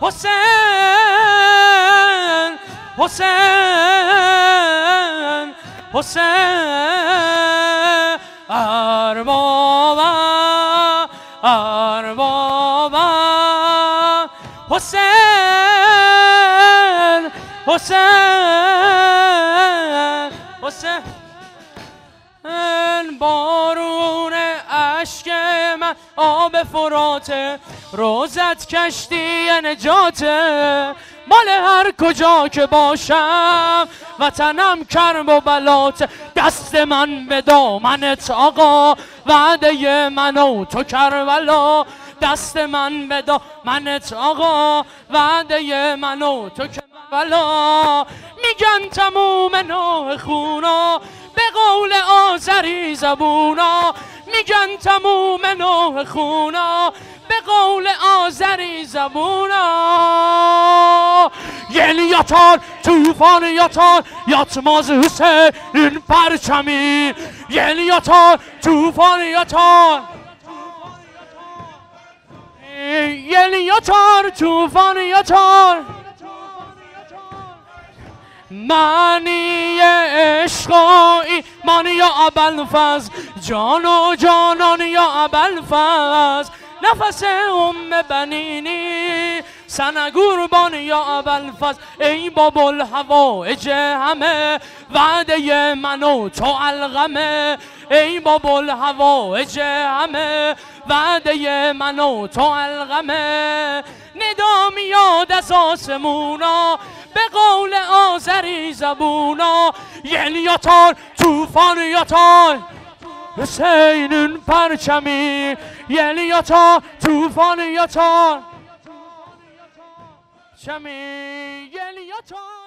حسین حسین حسین اربابا حسین حسین حسین بارون اشک من آب فراته روزت کشتی نجاته مال هر کجا که باشم وطنم کرب و بلاته دست من به دامنت آقا وعده من و تو کربلا دست من به دامنت آقا وعده من و تو کربلا میگن تموم نوع خونا به قول آذری زبونا میگن تموم نوع خونا به قول آذری زبونا یل یاتار توفان یاتار یاتماز حسین پرچمی یل یاتار توفان یاتار یل یاتار توفان یاتار معنی عشق و ایمان یا ابوالفضل جان و جانان یا ابوالفضل نفس بنینی سن قربان یا ابوالفضل ای باب الحوائج همه وعده من و تو الغمه ای باب الحوائج همه وعده من و تو الغمه ندا میاد از آسمونا به قول آذری زبونا یل یاتار توفان یاتار حسین پرچمی یل یاتار توفان یاتار چمی یل یاتار